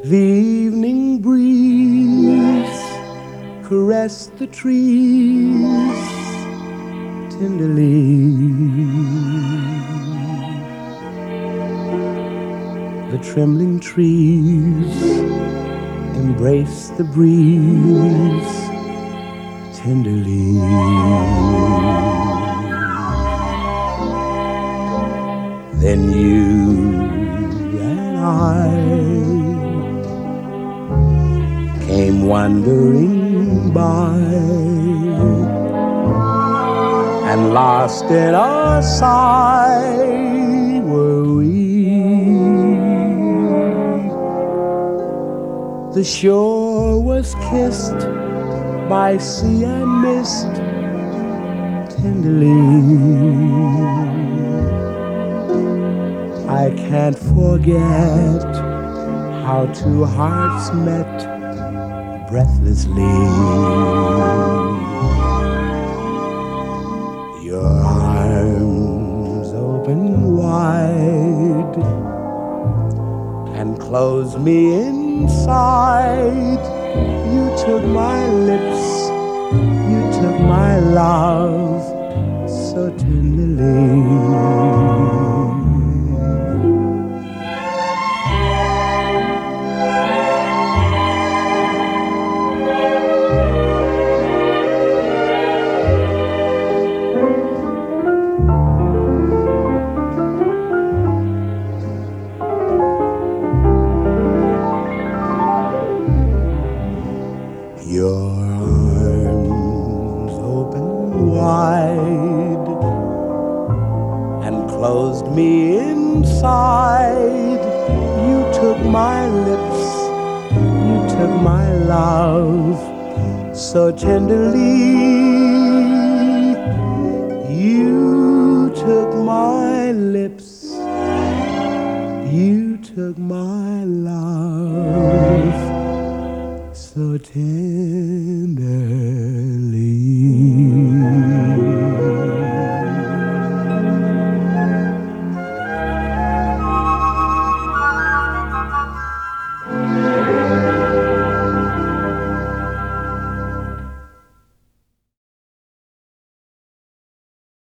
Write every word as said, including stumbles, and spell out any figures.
The evening breeze caressed the trees tenderly. The trembling trees embraced the breeze tenderly. Then you and I came wandering by, and lost in a sigh were we. The shore was kissed by sea and mist tenderly. I can't forget how two hearts met breathlessly. Your arms opened wide and closed me inside. You took my lips, you took my love so tenderly. Your arms opened wide and closed me inside. You took my lips, you took my love so tenderly. You took my lips, you took my love so tenderly.